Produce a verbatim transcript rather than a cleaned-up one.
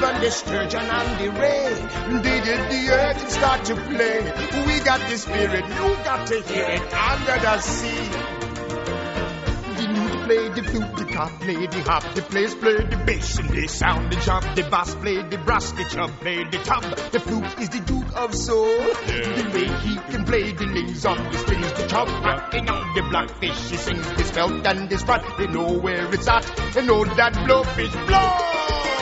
even the sturgeon and the ray. Did it, the earth can start to play. We got the spirit, you got to hear it under the sea. The lute play the flute, the cop play the hop, the players play the bass and the sound, the jump, the bass play the brass, the chub play the tub. The flute is the Duke of Soul. Yeah. The way he can play the names on the strings, the chub rocking on the blackfish. He sings his felt and his frat, they know where it's at, they know that blowfish blow.